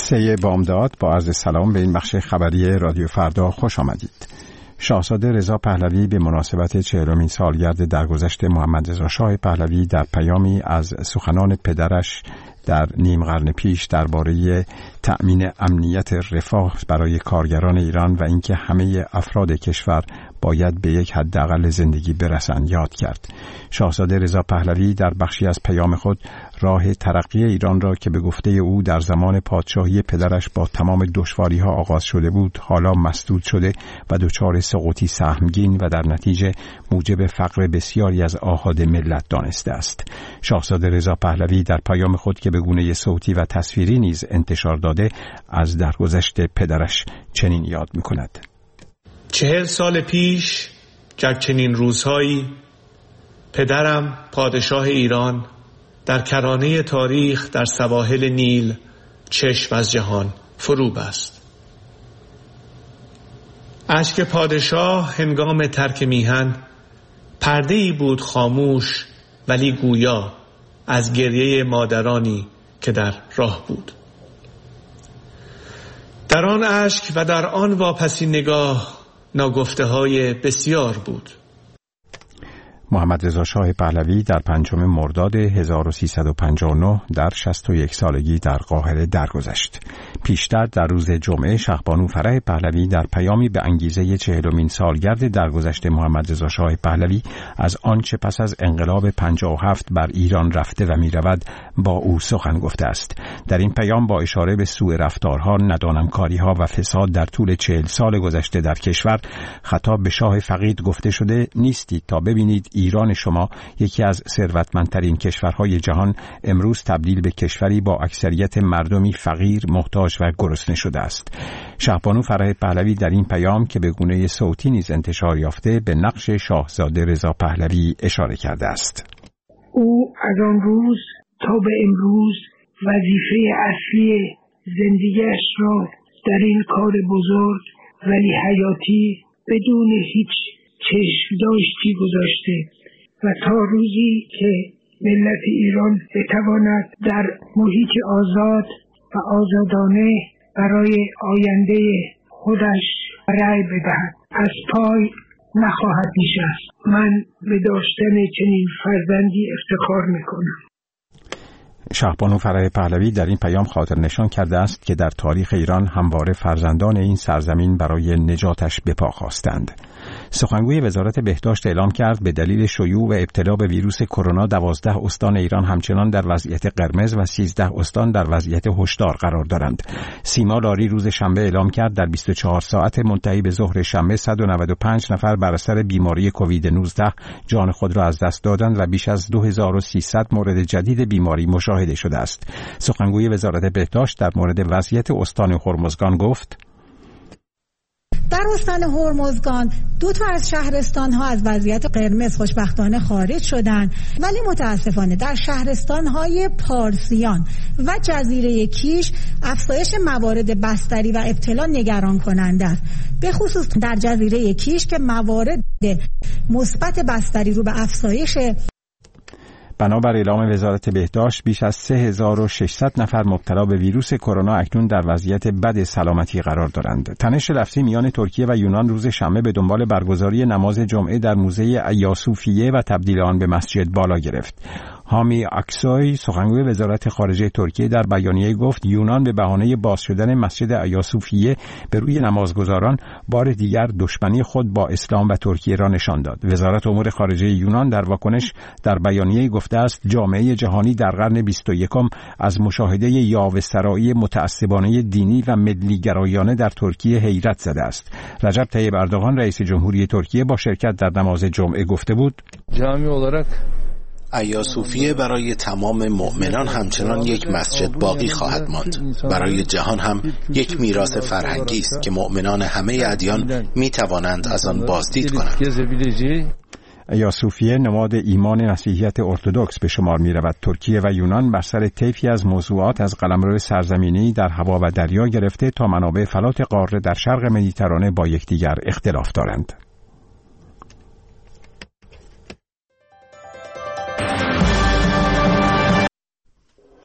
جلسه بامداد با عرض سلام به این بخش خبری رادیو فردا خوش آمدید. شاهزاده رضا پهلوی به مناسبت 40مین سالگرد درگذشت محمد رضا شاه پهلوی در پیامی از سخنان پدرش در نیم قرن پیش درباره تأمین امنیت رفاه برای کارگران ایران و اینکه همه افراد کشور باید به یک حداقل زندگی برسند یاد کرد. شاهزاده رضا پهلوی در بخشی از پیام خود راه ترقی ایران را که به گفته او در زمان پادشاهی پدرش با تمام دشواری‌ها آغاز شده بود، حالا مسدود شده و دچار سقوطی سهمگین و در نتیجه موجب فقر بسیاری از آحاد ملت دانسته است. شاهزاده رضا پهلوی در پیام خود که به گونه صوتی و تصویری نیز انتشار داده از درگذشت پدرش چنین یاد می‌کند: 40 سال پیش در چنین روزهایی پدرم پادشاه ایران در کرانه تاریخ در سواحل نیل چشم از جهان فرو بست. اشک پادشاه هنگام ترک میهن پرده‌ای بود خاموش ولی گویا از گریه مادرانی که در راه بود. در آن اشک و در آن واپسی نگاه ناگفته‌های بسیار بود. محمد رضا شاه پهلوی در 5 مرداد 1359 در 61 سالگی در قاهره درگذشت. پیشتر در روز جمعه شهبانو فرح پهلوی در پیامی به انگیزه 40مین سالگرد درگذشت محمد رضا شاه پهلوی از آنچه پس از انقلاب 57 بر ایران رفته و می‌رود با او سخن گفته است. در این پیام با اشاره به سوء رفتارها، ندانمکاری‌ها و فساد در طول 40 سال گذشته در کشور، خطاب به شاه فقید گفته شده: نیستید تا ببینید ایران شما یکی از ثروتمندترین کشورهای جهان امروز تبدیل به کشوری با اکثریت مردمی فقیر، محتاج و گرسنه شده است. شهبانو فرح پهلوی در این پیام که به گونه صوتی نیز انتشار یافته به نقش شاهزاده رضا پهلوی اشاره کرده است. او از آن روز تا به امروز وظیفه اصلی زندگیش را در این کار بزرگ ولی حیاتی بدون هیچ چشم داشتی گذاشته و تا روزی که ملت ایران بتواند در محیط آزاد و آزادانه برای آینده خودش رأی بدهد از پای نخواهد نشست. من به داشتن چنین فرزندی افتخار میکنم. شهبانو فرح پهلوی در این پیام خاطر نشان کرده است که در تاریخ ایران همواره فرزندان این سرزمین برای نجاتش به پا خواستند. سخنگوی وزارت بهداشت اعلام کرد به دلیل شیوع و ابتلا به ویروس کرونا 12 استان ایران همچنان در وضعیت قرمز و 13 استان در وضعیت هشدار قرار دارند. سیما لاری روز شنبه اعلام کرد در 24 ساعت منتهی به ظهر شنبه 195 نفر بر اثر بیماری کووید 19 جان خود را از دست دادند و بیش از 2300 مورد جدید بیماری مشاهده شده است. سخنگوی وزارت بهداشت در مورد وضعیت استان هرمزگان گفت: در استان هرمزگان 2 تا از شهرستان‌ها از وضعیت قرمز خوشبختانه خارج شدند، ولی متاسفانه در شهرستان‌های پارسیان و جزیره کیش افزایش موارد بستری و ابتلا نگران کننده است، به خصوص در جزیره کیش که موارد مثبت بستری رو به افزایش. بنابر اعلام وزارت بهداشت بیش از 3600 نفر مبتلا به ویروس کرونا اکنون در وضعیت بد سلامتی قرار دارند. تنش لفظی میان ترکیه و یونان روز شنبه به دنبال برگزاری نماز جمعه در موزه ایاسوفیه و تبدیل آن به مسجد بالا گرفت. حامی اکسوی سخنگوی وزارت خارجه ترکیه در بیانیه گفت یونان به بهانه باز شدن مسجد ایاسوفیه به روی نمازگزاران بار دیگر دشمنی خود با اسلام و ترکیه را نشان داد. وزارت امور خارجه یونان در واکنش در بیانیه گفته است جامعه جهانی در قرن 21 از مشاهده یاوه‌سرایی متعصبانه دینی و ملی‌گرایانه در ترکیه حیرت زده است. رجب طیب اردوغان رئیس جمهوری ترکیه با شرکت در نماز جمعه گفته بود جامعه olarak ایاسوفیه برای تمام مؤمنان همچنان یک مسجد باقی خواهد ماند. برای جهان هم یک میراث فرهنگی است که مؤمنان همه ادیان می توانند از آن بازدید کنند. ایاسوفیه نماد ایمان مسیحیت ارتدوکس به شمار می رود. ترکیه و یونان بر سر طیفی از موضوعات از قلمرو سرزمینی در هوا و دریا گرفته تا منابع فلات قاره در شرق مدیترانه با یکدیگر اختلاف دارند.